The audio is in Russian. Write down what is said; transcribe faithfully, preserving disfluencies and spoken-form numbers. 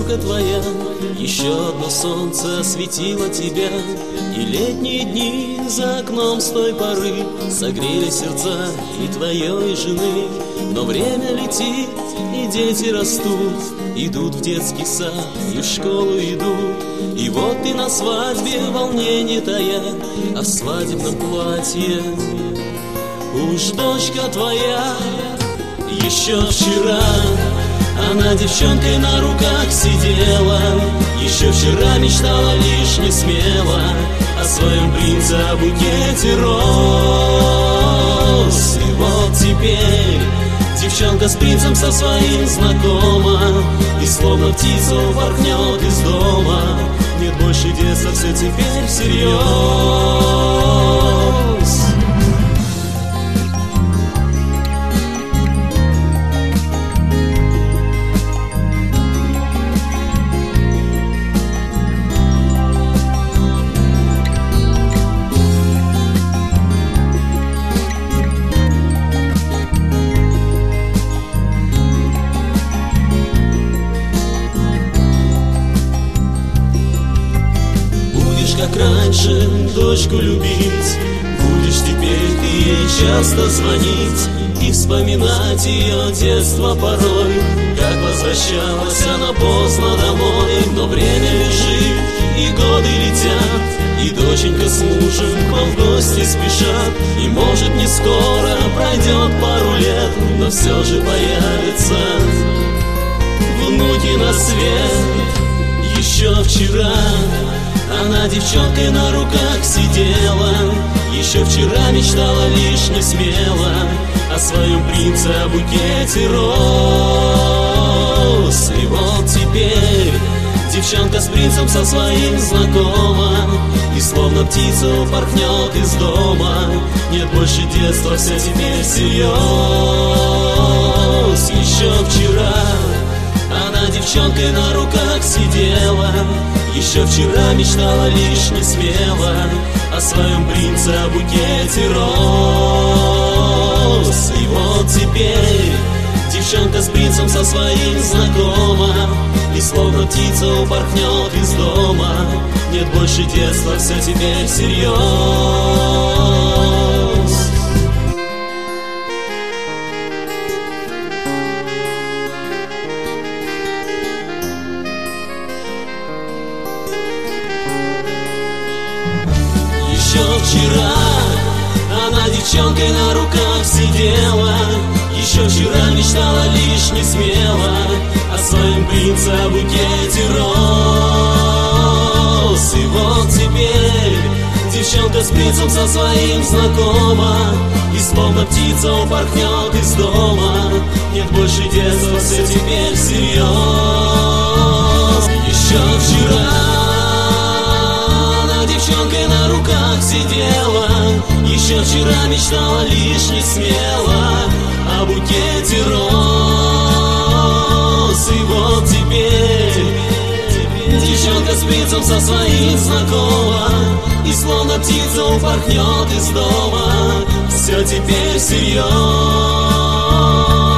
девчонка твоя, еще одно солнце осветило тебя, и летние дни за окном с той поры согрели сердца и твоей жены. Но время летит, и дети растут, идут в детский сад и в школу идут. И вот ты на свадьбе, волнение тая, а в свадебном платье уж дочка твоя. Еще вчера она девчонкой на руках сидела, еще вчера мечтала лишь не смело о своем принце, о букете роз. И вот теперь девчонка с принцем со своим знакома, и словно птица упорхнет из дома. Нет больше детства, все теперь всерьез. Как раньше дочку любить, будешь теперь ты ей часто звонить и вспоминать ее детство порой, как возвращалась она поздно домой. Но время лежит, и годы летят, и доченька с мужем к вам в гости спешат. И может не скоро пройдет пару лет, но все же появятся внуки на свет. Еще вчера она девчонкой на руках сидела, еще вчера мечтала лишь не смело о своем принце, о букете роз. И вот теперь девчонка с принцем со своим знакома, и словно птица упорхнет из дома. Нет больше детства, все теперь всерьез. Еще вчера она девчонкой на руках сидела, еще вчера мечтала лишь не смело о своем принце, о букете роз. И вот теперь девчонка с принцем со своим знакома, и словно птица упорхнет из дома. Нет больше детства, все теперь всерьез. Еще вчера она девчонкой на руках сидела, еще вчера мечтала лишь не смело о своем принце, о букете роз. И вот теперь девчонка с принцем со своим знакома, и словно птица упорхнет из дома. Нет больше детства, все теперь всерьез. Еще вчера девчонкой на руках сидела, еще вчера мечтала лишь не смело о букете роз. И вот теперь девчонка с принцем со своим знакома, и словно птица упорхнет из дома. Все теперь всерьез.